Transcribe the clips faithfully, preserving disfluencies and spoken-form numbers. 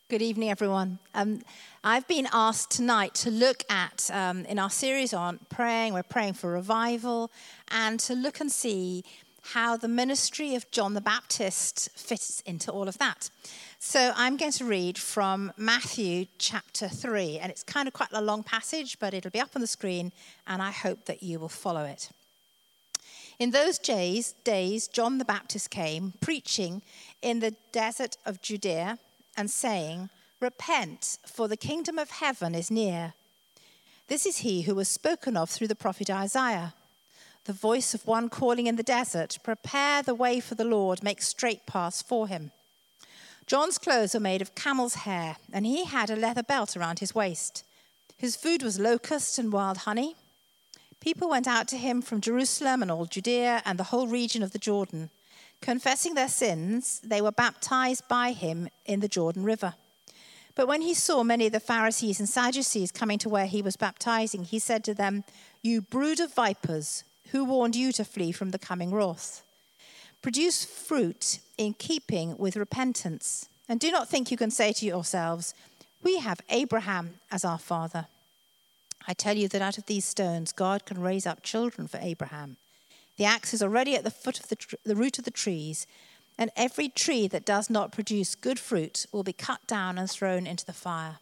Good evening, everyone. Um, I've been asked tonight to look at, um, in our series on praying, we're praying for revival, and to look and see how the ministry of John the Baptist fits into all of that. So I'm going to read from Matthew chapter three, and it's kind of quite a long passage, but it'll be up on the screen, and I hope that you will follow it. In those days, days, John the Baptist came, preaching in the desert of Judea, and saying, "Repent, for the kingdom of heaven is near." This is he who was spoken of through the prophet Isaiah, the voice of one calling in the desert, "Prepare the way for the Lord, make straight paths for him." John's clothes were made of camel's hair, and he had a leather belt around his waist. His food was locusts and wild honey. People went out to him from Jerusalem and all Judea and the whole region of the Jordan. Confessing their sins, they were baptized by him in the Jordan River. But when he saw many of the Pharisees and Sadducees coming to where he was baptizing, he said to them, "You brood of vipers, who warned you to flee from the coming wrath? Produce fruit in keeping with repentance. And do not think you can say to yourselves, 'We have Abraham as our father.' I tell you that out of these stones, God can raise up children for Abraham. The axe is already at the foot of the, tr- the root of the trees, and every tree that does not produce good fruit will be cut down and thrown into the fire.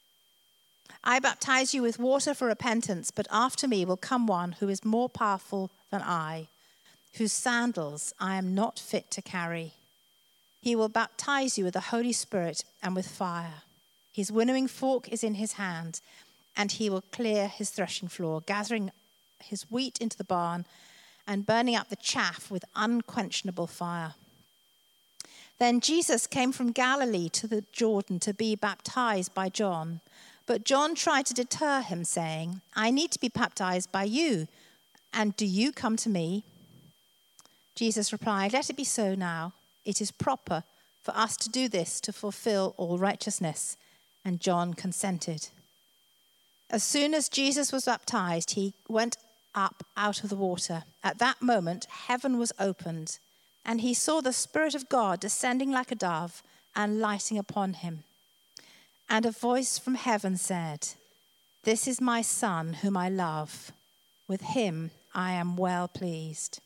I baptize you with water for repentance, but after me will come one who is more powerful than I, whose sandals I am not fit to carry. He will baptize you with the Holy Spirit and with fire. His winnowing fork is in his hand, and he will clear his threshing floor, gathering his wheat into the barn and burning up the chaff with unquenchable fire." Then Jesus came from Galilee to the Jordan to be baptized by John. But John tried to deter him, saying, "I need to be baptized by you, and do you come to me?" Jesus replied, "Let it be so now. It is proper for us to do this to fulfill all righteousness." And John consented. As soon as Jesus was baptized, he went up out of the water. At that moment, heaven was opened, and he saw the Spirit of God descending like a dove and lighting upon him. And a voice from heaven said, "This is my Son, whom I love. With him I am well pleased."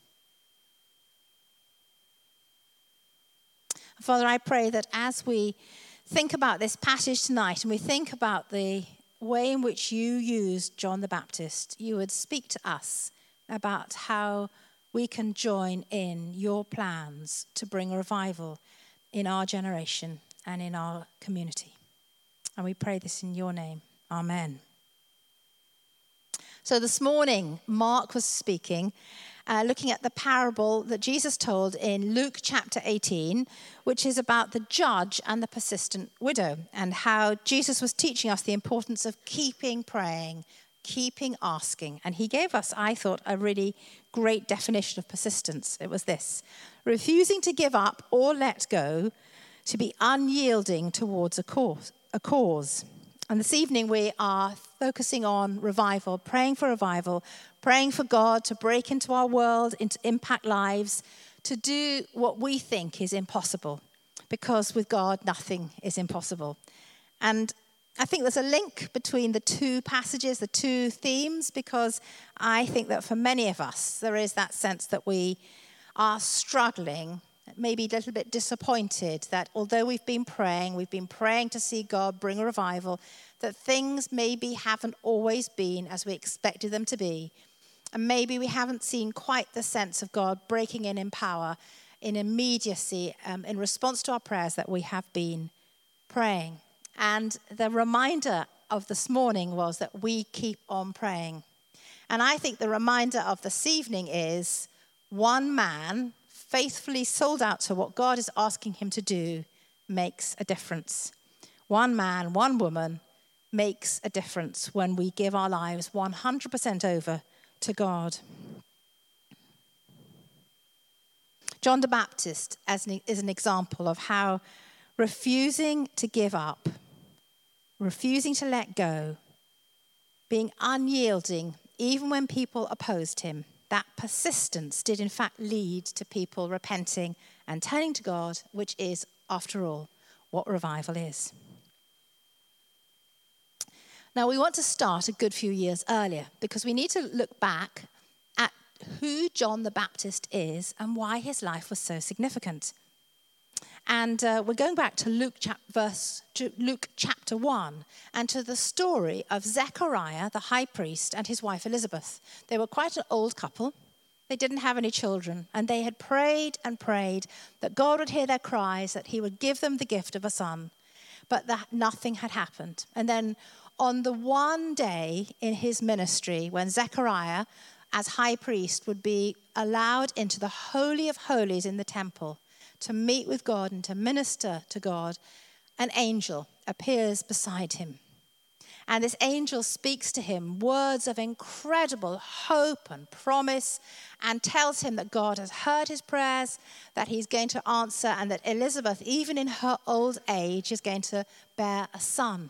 Father, I pray that as we think about this passage tonight, and we think about the way in which you used John the Baptist, you would speak to us about how we can join in your plans to bring revival in our generation and in our community. And we pray this in your name. Amen. So this morning, Mark was speaking, uh, looking at the parable that Jesus told in Luke chapter eighteen, which is about the judge and the persistent widow, and how Jesus was teaching us the importance of keeping praying, keeping asking. And he gave us, I thought, a really great definition of persistence. It was this: refusing to give up or let go, to be unyielding towards a cause. A cause. And this evening we are focusing on revival, praying for revival, praying for God to break into our world, into impact lives, to do what we think is impossible, because with God nothing is impossible. And I think there's a link between the two passages, the two themes, because I think that for many of us there is that sense that we are struggling, maybe a little bit disappointed that although we've been praying, we've been praying to see God bring a revival, that things maybe haven't always been as we expected them to be. And maybe we haven't seen quite the sense of God breaking in in power, in immediacy, um, in response to our prayers that we have been praying. And the reminder of this morning was that we keep on praying. And I think the reminder of this evening is one man faithfully sold out to what God is asking him to do makes a difference. One man, one woman makes a difference when we give our lives one hundred percent over to God. John the Baptist as an, is an example of how refusing to give up, refusing to let go, being unyielding even when people opposed him, that persistence did in fact lead to people repenting and turning to God, which is, after all, what revival is. Now, we want to start a good few years earlier because we need to look back at who John the Baptist is and why his life was so significant. And uh, we're going back to Luke, chap- verse, to Luke chapter one and to the story of Zechariah, the high priest, and his wife Elizabeth. They were quite an old couple. They didn't have any children, and they had prayed and prayed that God would hear their cries, that he would give them the gift of a son, but that nothing had happened. And then on the one day in his ministry when Zechariah, as high priest, would be allowed into the Holy of Holies in the temple to meet with God and to minister to God, an angel appears beside him. And this angel speaks to him words of incredible hope and promise and tells him that God has heard his prayers, that he's going to answer, and that Elizabeth, even in her old age, is going to bear a son.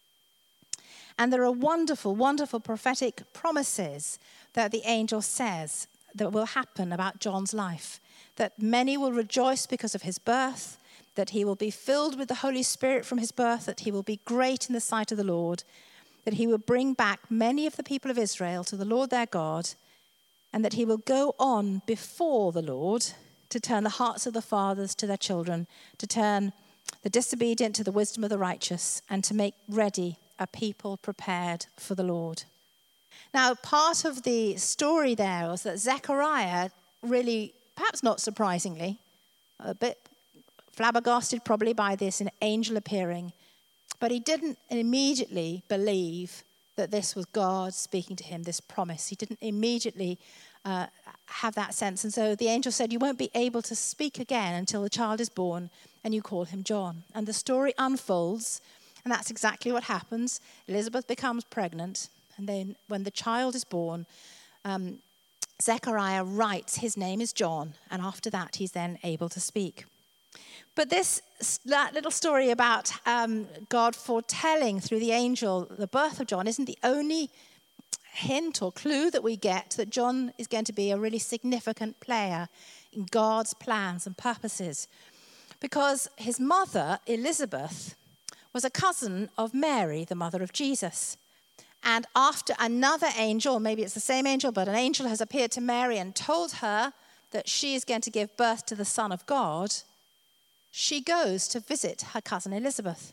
And there are wonderful, wonderful prophetic promises that the angel says that will happen about John's life. That many will rejoice because of his birth, that he will be filled with the Holy Spirit from his birth, that he will be great in the sight of the Lord, that he will bring back many of the people of Israel to the Lord their God, and that he will go on before the Lord to turn the hearts of the fathers to their children, to turn the disobedient to the wisdom of the righteous, and to make ready a people prepared for the Lord. Now, part of the story there was that Zechariah really, perhaps not surprisingly, a bit flabbergasted probably by this an angel appearing, but he didn't immediately believe that this was God speaking to him, this promise. He didn't immediately uh, have that sense. And so the angel said, you won't be able to speak again until the child is born, and you call him John. And the story unfolds, and that's exactly what happens. Elizabeth becomes pregnant, and then when the child is born, um, Zechariah writes his name is John, and after that he's then able to speak. But this that little story about um, God foretelling through the angel the birth of John isn't the only hint or clue that we get that John is going to be a really significant player in God's plans and purposes. Because his mother, Elizabeth, was a cousin of Mary, the mother of Jesus. And after another angel, maybe it's the same angel, but an angel has appeared to Mary and told her that she is going to give birth to the Son of God, she goes to visit her cousin Elizabeth.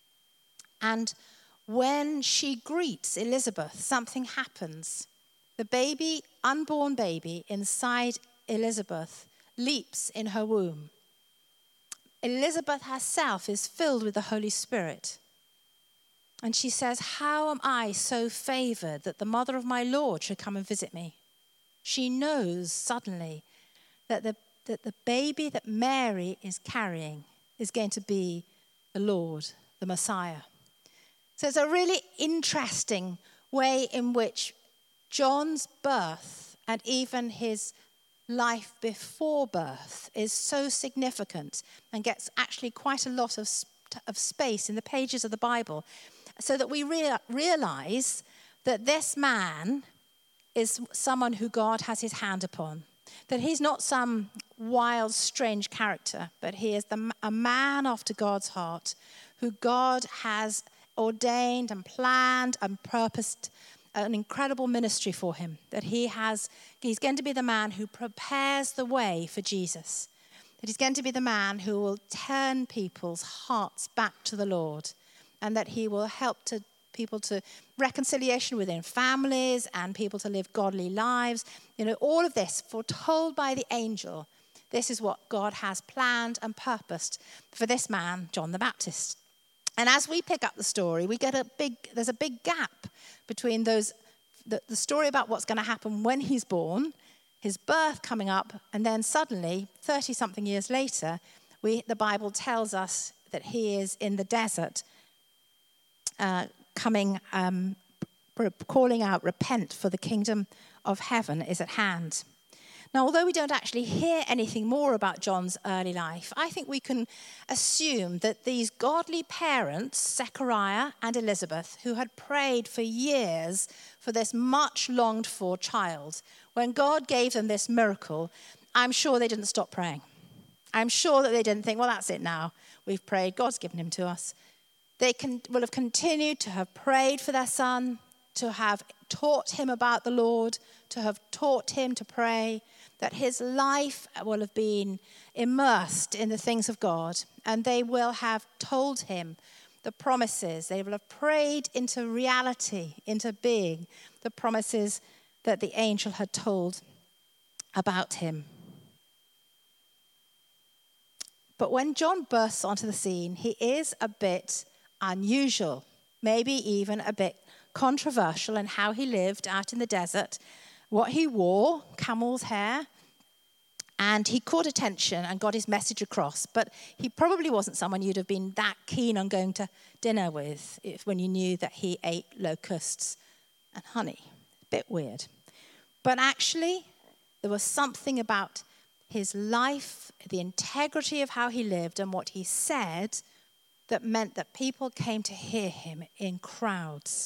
And when she greets Elizabeth, something happens. The baby, unborn baby inside Elizabeth leaps in her womb. Elizabeth herself is filled with the Holy Spirit. And she says, how am I so favored that the mother of my Lord should come and visit me? She knows suddenly that the, that the baby that Mary is carrying is going to be the Lord, the Messiah. So it's a really interesting way in which John's birth and even his life before birth is so significant and gets actually quite a lot of, of space in the pages of the Bible, so that we rea- realize that this man is someone who God has his hand upon. That he's not some wild, strange character, but he is the, a man after God's heart, who God has ordained and planned and purposed an incredible ministry for him. That he has, he's going to be the man who prepares the way for Jesus. That he's going to be the man who will turn people's hearts back to the Lord. And that he will help to people to reconciliation within families and people to live godly lives. You know, all of this foretold by the angel. This is what God has planned and purposed for this man, John the Baptist. And as we pick up the story, we get a big, there's a big gap between those, the, the story about what's going to happen when he's born, his birth coming up, and then suddenly, thirty-something years later, we, the Bible tells us that he is in the desert, uh, coming, um, calling out, repent, for the kingdom of heaven is at hand. Now, although we don't actually hear anything more about John's early life, I think we can assume that these godly parents, Zechariah and Elizabeth, who had prayed for years for this much longed for child, when God gave them this miracle, I'm sure they didn't stop praying. I'm sure that they didn't think, well, that's it now. We've prayed. God's given him to us. They can, will have continued to have prayed for their son, to have taught him about the Lord, to have taught him to pray, that his life will have been immersed in the things of God, and they will have told him the promises. They will have prayed into reality, into being, the promises that the angel had told about him. But when John bursts onto the scene, he is a bit unusual, maybe even a bit controversial in how he lived out in the desert, what he wore, camel's hair, and he caught attention and got his message across. But he probably wasn't someone you'd have been that keen on going to dinner with if, when you knew that he ate locusts and honey. A bit weird. But actually, there was something about his life, the integrity of how he lived and what he said that meant that people came to hear him in crowds.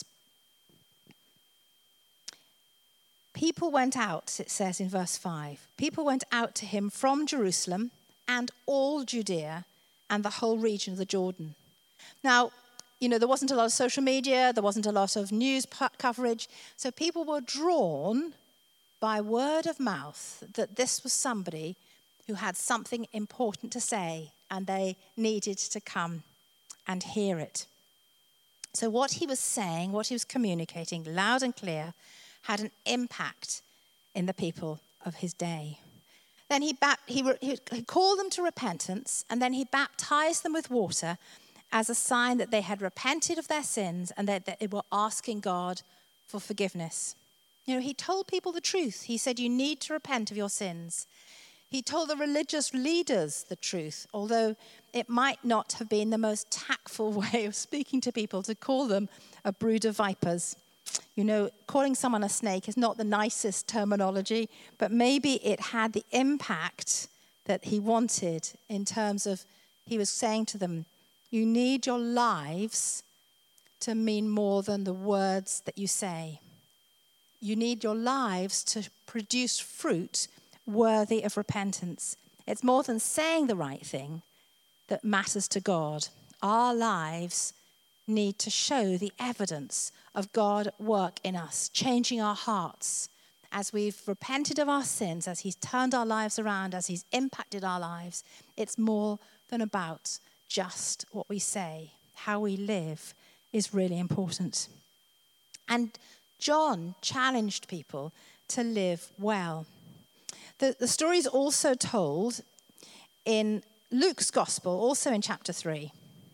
People went out, it says in verse five. People went out to him from Jerusalem and all Judea and the whole region of the Jordan. Now, you know, there wasn't a lot of social media, there wasn't a lot of news coverage, so people were drawn by word of mouth that this was somebody who had something important to say and they needed to come and hear it. So what he was saying, what he was communicating loud and clear, had an impact in the people of his day. Then he, ba- he, re- he called them to repentance, and then he baptized them with water as a sign that they had repented of their sins and that, that they were asking God for forgiveness. You know, he told people the truth. He said, you need to repent of your sins. He told the religious leaders the truth, although it might not have been the most tactful way of speaking to people to call them a brood of vipers. You know, calling someone a snake is not the nicest terminology, but maybe it had the impact that he wanted in terms of, he was saying to them, you need your lives to mean more than the words that you say. You need your lives to produce fruit worthy of repentance. It's more than saying the right thing that matters to God. Our lives need to show the evidence of God at work in us, changing our hearts as we've repented of our sins, as he's turned our lives around, as he's impacted our lives. It's more than about just what we say. How we live is really important. And John challenged people to live well. The, the story is also told in Luke's gospel, also in chapter three.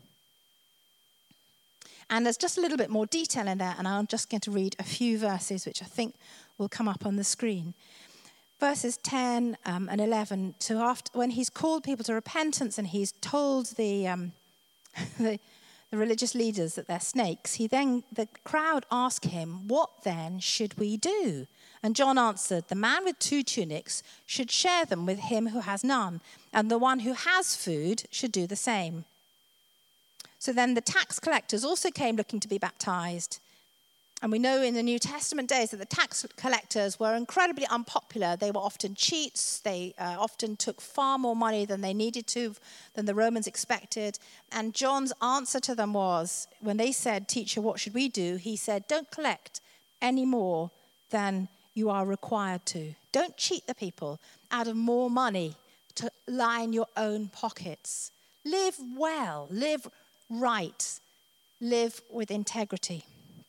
And there's just a little bit more detail in there, and I'm just going to read a few verses, which I think will come up on the screen. Verses ten um, and eleven, to after, when he's called people to repentance and he's told the, um, the, the religious leaders that they're snakes, he then, the crowd ask him, what then should we do? And John answered, the man with two tunics should share them with him who has none, and the one who has food should do the same. So then the tax collectors also came looking to be baptized. And we know in the New Testament days that the tax collectors were incredibly unpopular. They were often cheats. They uh, often took far more money than they needed to, than the Romans expected. And John's answer to them was, when they said, teacher, what should we do? He said, don't collect any more than you are required to. Don't cheat the people out of more money to line your own pockets. Live well, live right, live with integrity.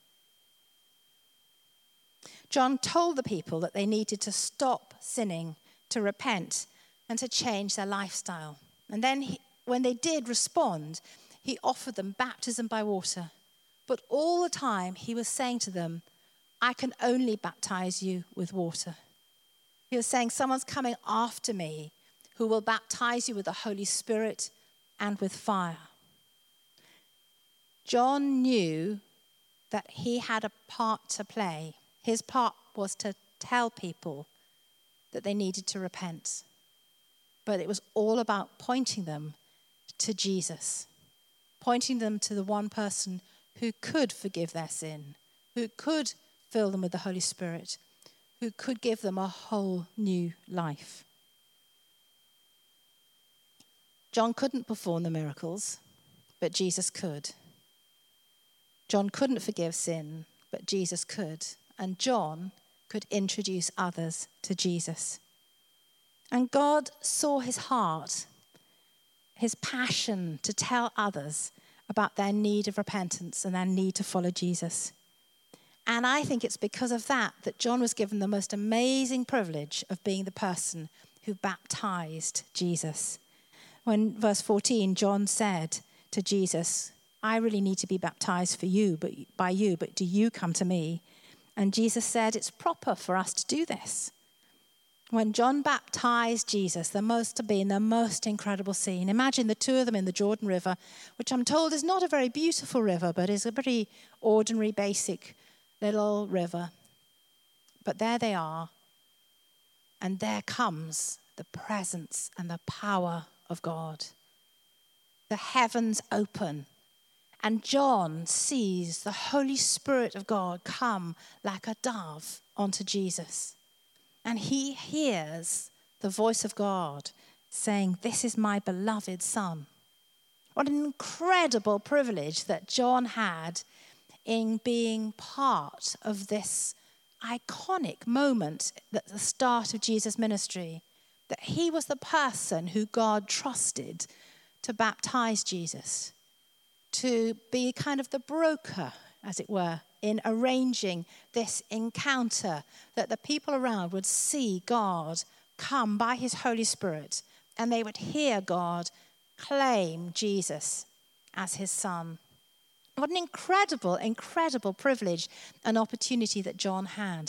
John told the people that they needed to stop sinning, to repent, and to change their lifestyle. And then he, when they did respond, he offered them baptism by water. But all the time he was saying to them, I can only baptize you with water. He was saying, someone's coming after me who will baptize you with the Holy Spirit and with fire. John knew that he had a part to play. His part was to tell people that they needed to repent. But it was all about pointing them to Jesus, pointing them to the one person who could forgive their sin, who could fill them with the Holy Spirit, who could give them a whole new life. John couldn't perform the miracles, but Jesus could. John couldn't forgive sin, but Jesus could. And John could introduce others to Jesus. And God saw his heart, his passion to tell others about their need of repentance and their need to follow Jesus. And I think it's because of that that John was given the most amazing privilege of being the person who baptized Jesus. When verse fourteen, John said to Jesus, I really need to be baptized for you, but by you, but do you come to me? And Jesus said, it's proper for us to do this. When John baptized Jesus, there must have been the most incredible scene. Imagine the two of them in the Jordan River, which I'm told is not a very beautiful river, but is a pretty ordinary, basic little river. But there they are. And there comes the presence and the power of God. The heavens open. And John sees the Holy Spirit of God come like a dove onto Jesus. And he hears the voice of God saying, this is my beloved son. What an incredible privilege that John had in being part of this iconic moment at the start of Jesus' ministry. That he was the person who God trusted to baptize Jesus. To be kind of the broker, as it were, in arranging this encounter that the people around would see God come by his Holy Spirit and they would hear God claim Jesus as his son. What an incredible, incredible privilege and opportunity that John had,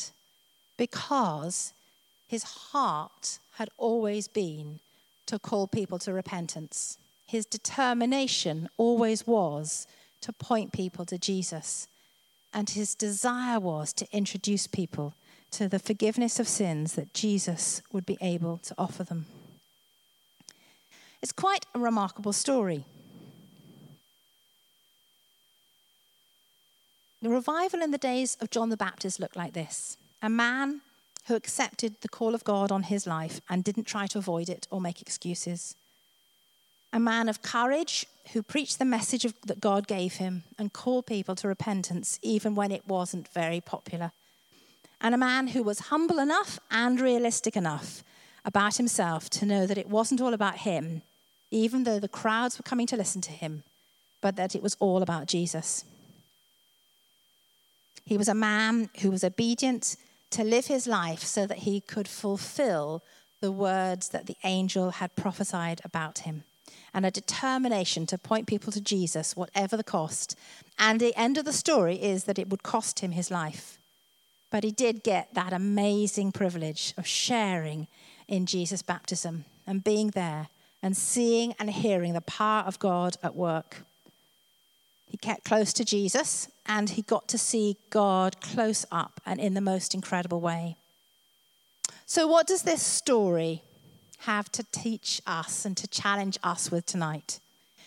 because his heart had always been to call people to repentance. His determination always was to point people to Jesus. And his desire was to introduce people to the forgiveness of sins that Jesus would be able to offer them. It's quite a remarkable story. The revival in the days of John the Baptist looked like this. A man who accepted the call of God on his life and didn't try to avoid it or make excuses. A man of courage who preached the message of, that God gave him and called people to repentance even when it wasn't very popular. And a man who was humble enough and realistic enough about himself to know that it wasn't all about him, even though the crowds were coming to listen to him, but that it was all about Jesus. He was a man who was obedient to live his life so that he could fulfill the words that the angel had prophesied about him. And a determination to point people to Jesus, whatever the cost. And the end of the story is that it would cost him his life. But he did get that amazing privilege of sharing in Jesus' baptism and being there and seeing and hearing the power of God at work. He kept close to Jesus and he got to see God close up and in the most incredible way. So what does this story have to teach us and to challenge us with tonight?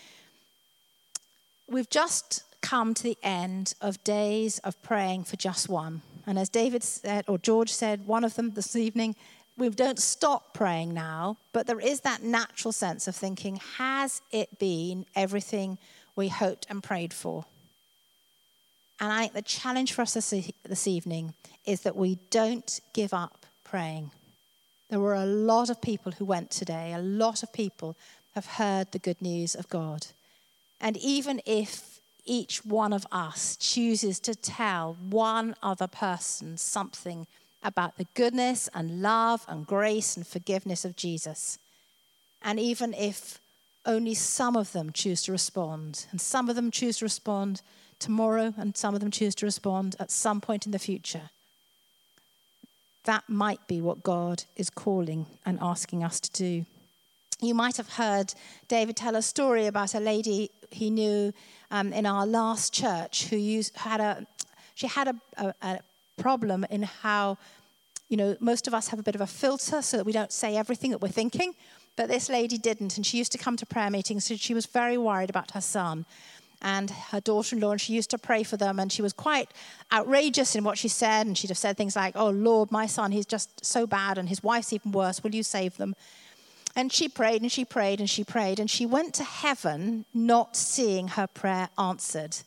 We've just come to the end of days of praying for just one. And as David said, or George said, one of them this evening, we don't stop praying now, but there is that natural sense of thinking, has it been everything we hoped and prayed for? And I think the challenge for us this, this evening is that we don't give up praying. There were a lot of people who went today. A lot of people have heard the good news of God. And even if each one of us chooses to tell one other person something about the goodness and love and grace and forgiveness of Jesus, and even if only some of them choose to respond, and some of them choose to respond tomorrow, and some of them choose to respond at some point in the future, that might be what God is calling and asking us to do. You might have heard David tell a story about a lady he knew um, in our last church who used, had a, she had a, a, a problem in how, you know, most of us have a bit of a filter so that we don't say everything that we're thinking, but this lady didn't, and she used to come to prayer meetings, so she was very worried about her son and her daughter-in-law, and she used to pray for them, and she was quite outrageous in what she said, and she'd have said things like, oh, Lord, my son, he's just so bad, and his wife's even worse, will you save them? And she prayed, and she prayed, and she prayed, and she went to heaven not seeing her prayer answered,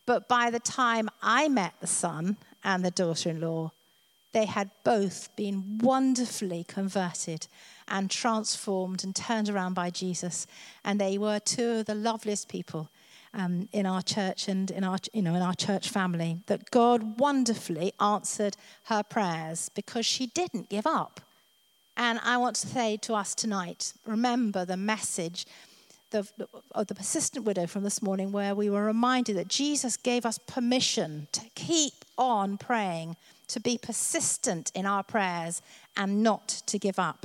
But by the time I met the son and the daughter-in-law, they had both been wonderfully converted and transformed and turned around by Jesus. And they were two of the loveliest people um, in our church and in our, you know, in our church family. That God wonderfully answered her prayers because she didn't give up. And I want to say to us tonight, remember the message the, of the persistent widow from this morning, where we were reminded that Jesus gave us permission to keep on praying, to be persistent in our prayers and not to give up.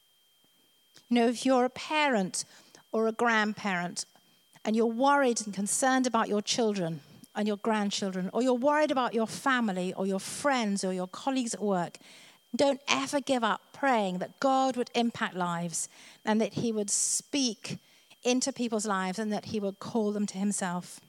You know, if you're a parent or a grandparent and you're worried and concerned about your children and your grandchildren, or you're worried about your family or your friends or your colleagues at work, don't ever give up praying that God would impact lives and that he would speak into people's lives and that he would call them to himself.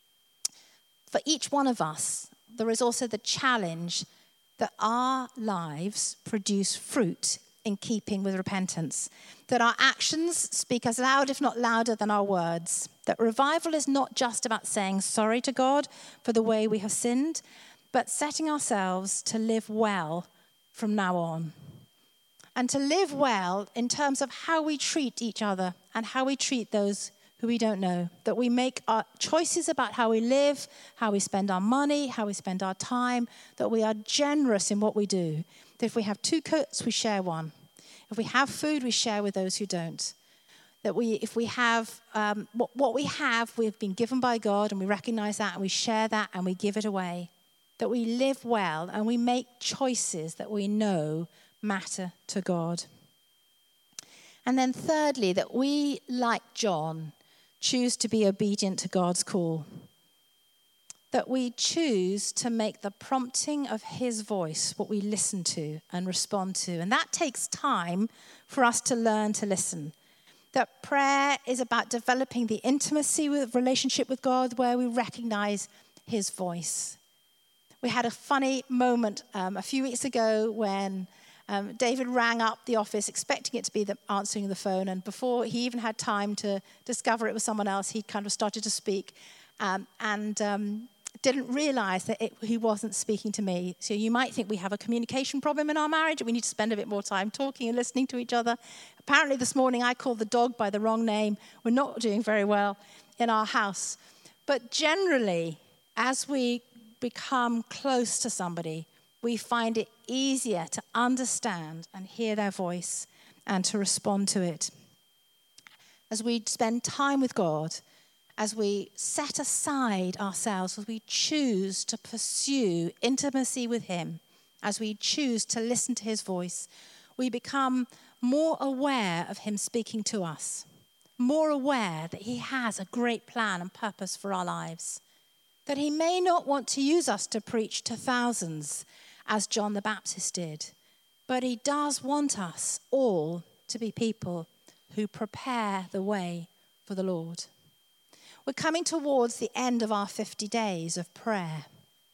For each one of us, there is also the challenge that our lives produce fruit in keeping with repentance, that our actions speak as loud, if not louder, than our words, that revival is not just about saying sorry to God for the way we have sinned, but setting ourselves to live well from now on. And to live well in terms of how we treat each other and how we treat those who we don't know. That we make our choices about how we live, how we spend our money, how we spend our time, that we are generous in what we do. That if we have two coats, we share one. If we have food, we share with those who don't. That we, if we have, um, what, what we have, we've been given by God, and we recognize that, and we share that, and we give it away. That we live well, and we make choices that we know matter to God. And then thirdly, that we, like John, choose to be obedient to God's call. That we choose to make the prompting of his voice what we listen to and respond to. And that takes time for us to learn to listen. That prayer is about developing the intimacy with relationship with God where we recognize his voice. We had a funny moment um, a few weeks ago when Um, David rang up the office expecting it to be the, answering the phone, and before he even had time to discover it was someone else, he kind of started to speak um, and um, didn't realize that it, he wasn't speaking to me. So you might think we have a communication problem in our marriage. We need to spend a bit more time talking and listening to each other. Apparently this morning I called the dog by the wrong name. We're not doing very well in our house. But generally, as we become close to somebody, we find it easier to understand and hear their voice and to respond to it. As we spend time with God, as we set aside ourselves, as we choose to pursue intimacy with him, as we choose to listen to his voice, we become more aware of him speaking to us, more aware that he has a great plan and purpose for our lives, that he may not want to use us to preach to thousands, as John the Baptist did. But he does want us all to be people who prepare the way for the Lord. We're coming towards the end of our fifty days of prayer.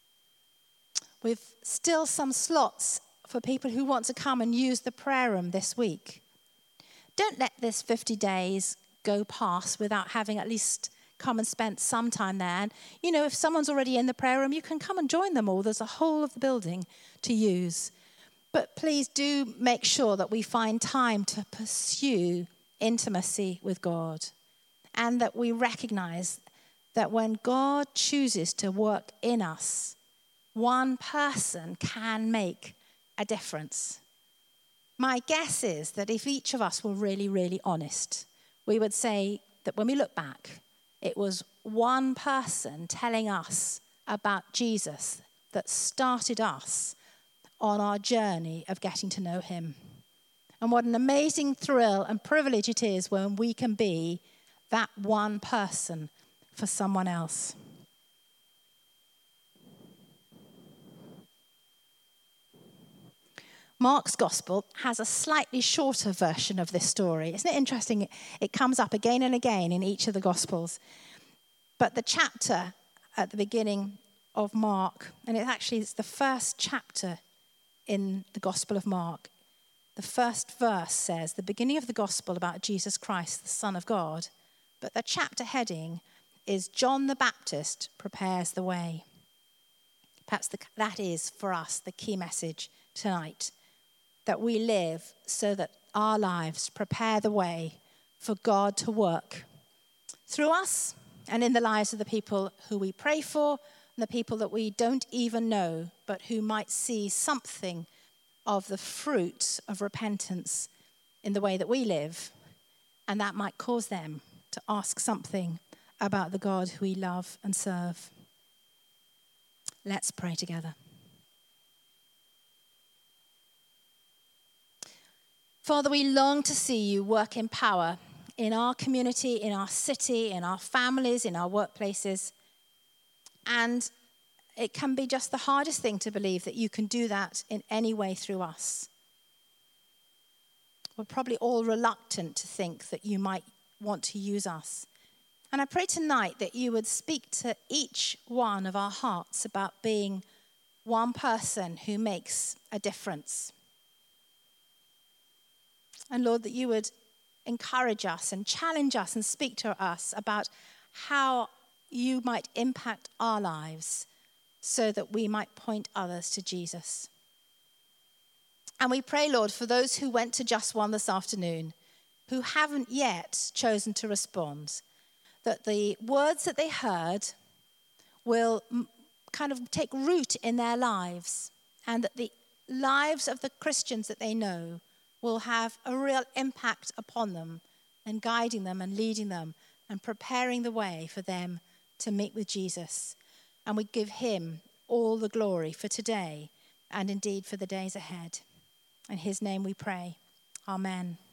We've still some slots for people who want to come and use the prayer room this week. Don't let this fifty days go past without having at least come and spend some time there. And, you know, if someone's already in the prayer room, you can come and join them all. There's a whole of the building to use. But please do make sure that we find time to pursue intimacy with God, and that we recognize that when God chooses to work in us, one person can make a difference. My guess is that if each of us were really, really honest, we would say that when we look back, it was one person telling us about Jesus that started us on our journey of getting to know him. And what an amazing thrill and privilege it is when we can be that one person for someone else. Mark's gospel has a slightly shorter version of this story. Isn't it interesting? It comes up again and again in each of the gospels. But the chapter at the beginning of Mark, and it actually is the first chapter in the Gospel of Mark. The first verse says, the beginning of the gospel about Jesus Christ, the Son of God. But the chapter heading is John the Baptist prepares the way. Perhaps the, that is for us the key message tonight, that we live so that our lives prepare the way for God to work through us and in the lives of the people who we pray for and the people that we don't even know, but who might see something of the fruit of repentance in the way that we live, and that might cause them to ask something about the God who we love and serve. Let's pray together. Father, we long to see you work in power in our community, in our city, in our families, in our workplaces. And it can be just the hardest thing to believe that you can do that in any way through us. We're probably all reluctant to think that you might want to use us. And I pray tonight that you would speak to each one of our hearts about being one person who makes a difference. And Lord, that you would encourage us and challenge us and speak to us about how you might impact our lives so that we might point others to Jesus. And we pray, Lord, for those who went to Just One this afternoon, who haven't yet chosen to respond, that the words that they heard will kind of take root in their lives, and that the lives of the Christians that they know will have a real impact upon them and guiding them and leading them and preparing the way for them to meet with Jesus. And we give him all the glory for today and indeed for the days ahead. In his name we pray. Amen.